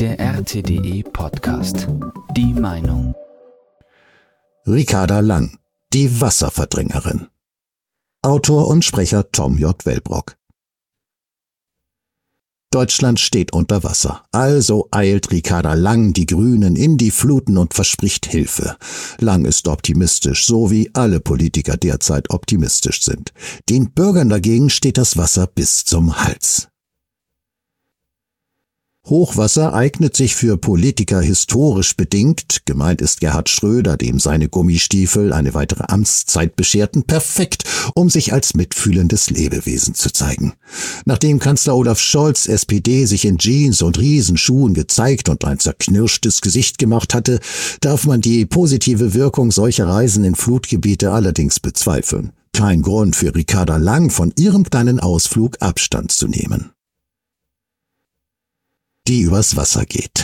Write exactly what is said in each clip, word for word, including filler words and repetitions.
Der R T D E Podcast. Die Meinung. Ricarda Lang, die Wasserverdrängerin. Autor und Sprecher Tom J. Wellbrock. Deutschland steht unter Wasser. Also eilt Ricarda Lang die Grünen in die Fluten und verspricht Hilfe. Lang ist optimistisch, so wie alle Politiker derzeit optimistisch sind. Den Bürgern dagegen steht das Wasser bis zum Hals. Hochwasser eignet sich für Politiker historisch bedingt, gemeint ist Gerhard Schröder, dem seine Gummistiefel eine weitere Amtszeit bescherten, perfekt, um sich als mitfühlendes Lebewesen zu zeigen. Nachdem Kanzler Olaf Scholz, S P D, sich in Jeans und Riesenschuhen gezeigt und ein zerknirschtes Gesicht gemacht hatte, darf man die positive Wirkung solcher Reisen in Flutgebiete allerdings bezweifeln. Kein Grund für Ricarda Lang, von ihrem kleinen Ausflug Abstand zu nehmen. Die übers Wasser geht.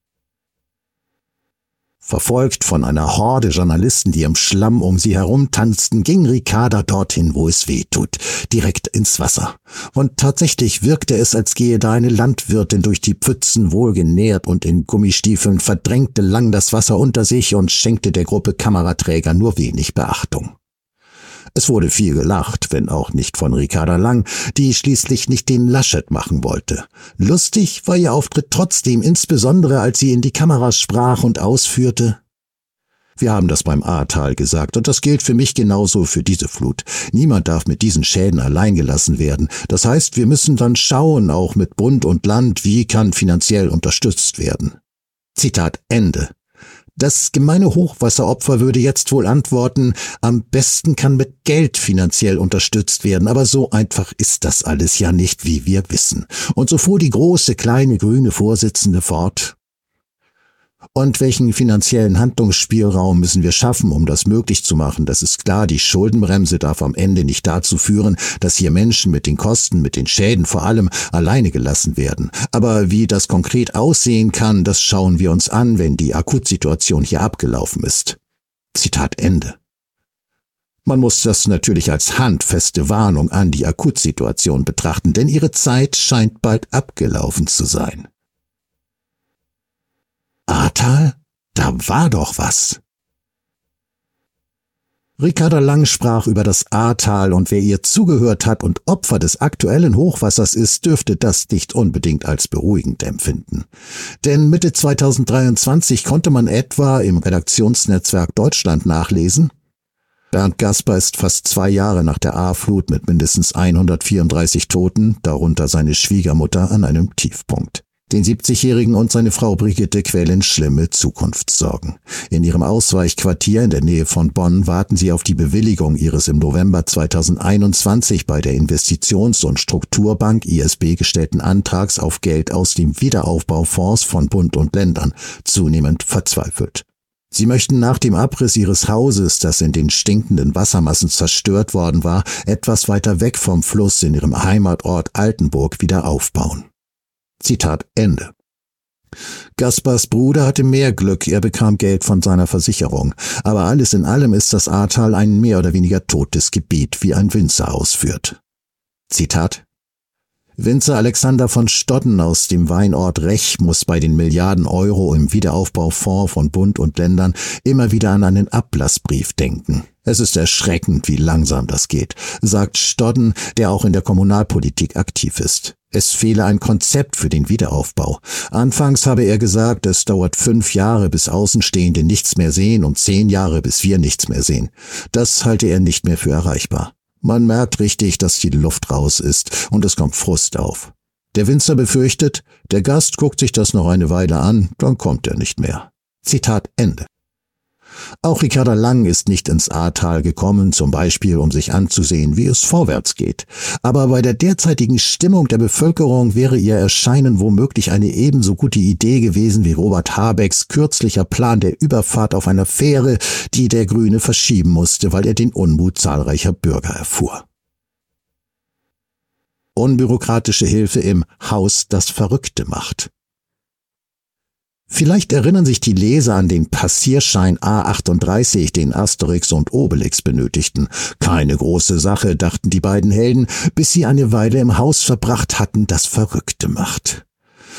Verfolgt von einer Horde Journalisten, die im Schlamm um sie herumtanzten, ging Ricarda dorthin, wo es weh tut, direkt ins Wasser. Und tatsächlich wirkte es, als gehe da eine Landwirtin durch die Pfützen, wohlgenährt und in Gummistiefeln, verdrängte Lang das Wasser unter sich und schenkte der Gruppe Kameraträger nur wenig Beachtung. Es wurde viel gelacht, wenn auch nicht von Ricarda Lang, die schließlich nicht den Laschet machen wollte. Lustig war ihr Auftritt trotzdem, insbesondere als sie in die Kameras sprach und ausführte: Wir haben das beim Ahrtal gesagt, und das gilt für mich genauso für diese Flut. Niemand darf mit diesen Schäden allein gelassen werden. Das heißt, wir müssen dann schauen, auch mit Bund und Land, wie kann finanziell unterstützt werden. Zitat Ende. Das gemeine Hochwasseropfer würde jetzt wohl antworten, am besten kann mit Geld finanziell unterstützt werden, aber so einfach ist das alles ja nicht, wie wir wissen. Und so fuhr die große, kleine, grüne Vorsitzende fort. Und welchen finanziellen Handlungsspielraum müssen wir schaffen, um das möglich zu machen? Das ist klar, die Schuldenbremse darf am Ende nicht dazu führen, dass hier Menschen mit den Kosten, mit den Schäden vor allem alleine gelassen werden. Aber wie das konkret aussehen kann, das schauen wir uns an, wenn die Akutsituation hier abgelaufen ist. Zitat Ende. Man muss das natürlich als handfeste Warnung an die Akutsituation betrachten, denn ihre Zeit scheint bald abgelaufen zu sein. Ahrtal? Da war doch was. Ricarda Lang sprach über das Ahrtal, und wer ihr zugehört hat und Opfer des aktuellen Hochwassers ist, dürfte das nicht unbedingt als beruhigend empfinden. Denn Mitte zweitausenddreiundzwanzig konnte man etwa im Redaktionsnetzwerk Deutschland nachlesen: Bernd Gasper ist fast zwei Jahre nach der Ahrflut mit mindestens hundertvierunddreißig Toten, darunter seine Schwiegermutter, an einem Tiefpunkt. Den siebzigjährigen und seine Frau Brigitte quälen schlimme Zukunftssorgen. In ihrem Ausweichquartier in der Nähe von Bonn warten sie auf die Bewilligung ihres im November zweitausendeinundzwanzig bei der Investitions- und Strukturbank I S B gestellten Antrags auf Geld aus dem Wiederaufbaufonds von Bund und Ländern, zunehmend verzweifelt. Sie möchten nach dem Abriss ihres Hauses, das in den stinkenden Wassermassen zerstört worden war, etwas weiter weg vom Fluss in ihrem Heimatort Altenburg wieder aufbauen. Zitat Ende. Gaspers Bruder hatte mehr Glück, er bekam Geld von seiner Versicherung. Aber alles in allem ist das Ahrtal ein mehr oder weniger totes Gebiet, wie ein Winzer ausführt. Zitat: Winzer Alexander von Stodden aus dem Weinort Rech muss bei den Milliarden Euro im Wiederaufbaufonds von Bund und Ländern immer wieder an einen Ablassbrief denken. Es ist erschreckend, wie langsam das geht, sagt Stodden, der auch in der Kommunalpolitik aktiv ist. Es fehle ein Konzept für den Wiederaufbau. Anfangs habe er gesagt, es dauert fünf Jahre, bis Außenstehende nichts mehr sehen, und zehn Jahre, bis wir nichts mehr sehen. Das halte er nicht mehr für erreichbar. Man merkt richtig, dass die Luft raus ist, und es kommt Frust auf. Der Winzer befürchtet, der Gast guckt sich das noch eine Weile an, dann kommt er nicht mehr. Zitat Ende. Auch Ricarda Lang ist nicht ins Ahrtal gekommen, zum Beispiel um sich anzusehen, wie es vorwärts geht. Aber bei der derzeitigen Stimmung der Bevölkerung wäre ihr Erscheinen womöglich eine ebenso gute Idee gewesen wie Robert Habecks kürzlicher Plan der Überfahrt auf einer Fähre, die der Grüne verschieben musste, weil er den Unmut zahlreicher Bürger erfuhr. Unbürokratische Hilfe im Haus, das Verrückte macht. Vielleicht erinnern sich die Leser an den Passierschein A achtunddreißig, den Asterix und Obelix benötigten. Keine große Sache, dachten die beiden Helden, bis sie eine Weile im Haus verbracht hatten, das Verrückte macht.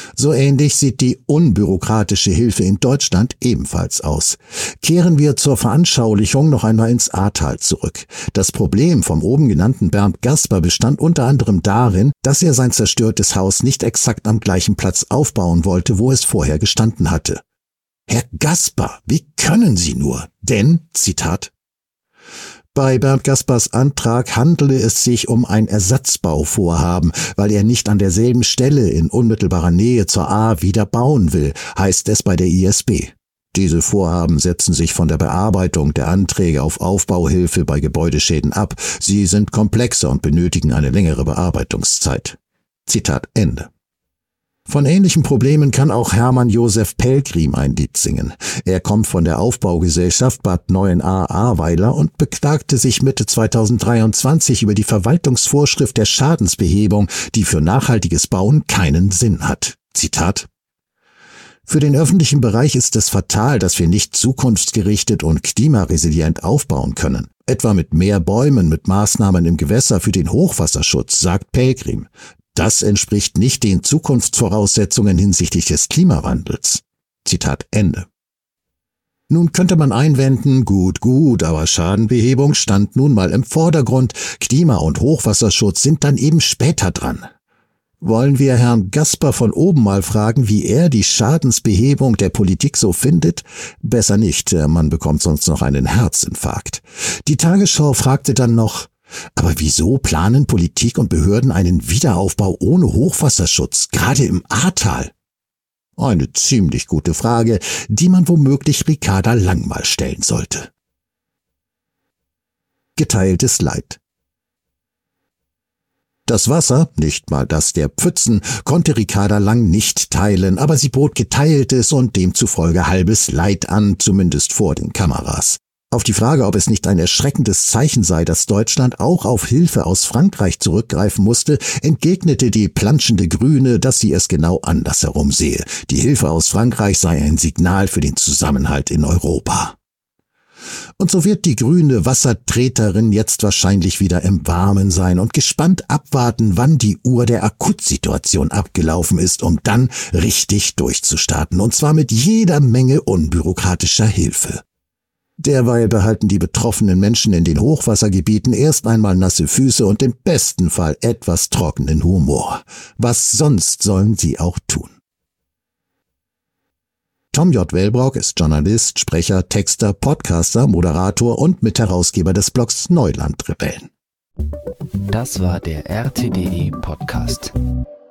So ähnlich sieht die unbürokratische Hilfe in Deutschland ebenfalls aus. Kehren wir zur Veranschaulichung noch einmal ins Ahrtal zurück. Das Problem vom oben genannten Bernd Gasper bestand unter anderem darin, dass er sein zerstörtes Haus nicht exakt am gleichen Platz aufbauen wollte, wo es vorher gestanden hatte. Herr Gasper, wie können Sie nur? Denn, Zitat, bei Bernd Gaspers Antrag handele es sich um ein Ersatzbauvorhaben, weil er nicht an derselben Stelle in unmittelbarer Nähe zur Ahr wieder bauen will, heißt es bei der I S B. Diese Vorhaben setzen sich von der Bearbeitung der Anträge auf Aufbauhilfe bei Gebäudeschäden ab. Sie sind komplexer und benötigen eine längere Bearbeitungszeit. Zitat Ende. Von ähnlichen Problemen kann auch Hermann Josef Pelgrim ein Lied singen. Er kommt von der Aufbaugesellschaft Bad Neuenahr-Ahrweiler und beklagte sich Mitte zweitausenddreiundzwanzig über die Verwaltungsvorschrift der Schadensbehebung, die für nachhaltiges Bauen keinen Sinn hat. Zitat: Für den öffentlichen Bereich ist es fatal, dass wir nicht zukunftsgerichtet und klimaresilient aufbauen können. Etwa mit mehr Bäumen, mit Maßnahmen im Gewässer für den Hochwasserschutz, sagt Pelgrim. Das entspricht nicht den Zukunftsvoraussetzungen hinsichtlich des Klimawandels. Zitat Ende. Nun könnte man einwenden, gut, gut, aber Schadenbehebung stand nun mal im Vordergrund, Klima- und Hochwasserschutz sind dann eben später dran. Wollen wir Herrn Gasper von oben mal fragen, wie er die Schadensbehebung der Politik so findet? Besser nicht, man bekommt sonst noch einen Herzinfarkt. Die Tagesschau fragte dann noch, aber wieso planen Politik und Behörden einen Wiederaufbau ohne Hochwasserschutz, gerade im Ahrtal? Eine ziemlich gute Frage, die man womöglich Ricarda Lang mal stellen sollte. Geteiltes Leid. Das Wasser, nicht mal das der Pfützen, konnte Ricarda Lang nicht teilen, aber sie bot geteiltes und demzufolge halbes Leid an, zumindest vor den Kameras. Auf die Frage, ob es nicht ein erschreckendes Zeichen sei, dass Deutschland auch auf Hilfe aus Frankreich zurückgreifen musste, entgegnete die planschende Grüne, dass sie es genau andersherum sehe. Die Hilfe aus Frankreich sei ein Signal für den Zusammenhalt in Europa. Und so wird die grüne Wassertreterin jetzt wahrscheinlich wieder im Warmen sein und gespannt abwarten, wann die Uhr der Akutsituation abgelaufen ist, um dann richtig durchzustarten, und zwar mit jeder Menge unbürokratischer Hilfe. Derweil behalten die betroffenen Menschen in den Hochwassergebieten erst einmal nasse Füße und im besten Fall etwas trockenen Humor. Was sonst sollen sie auch tun? Tom J. Wellbrock ist Journalist, Sprecher, Texter, Podcaster, Moderator und Mitherausgeber des Blogs Neulandrebellen. Das war der R T D E Podcast.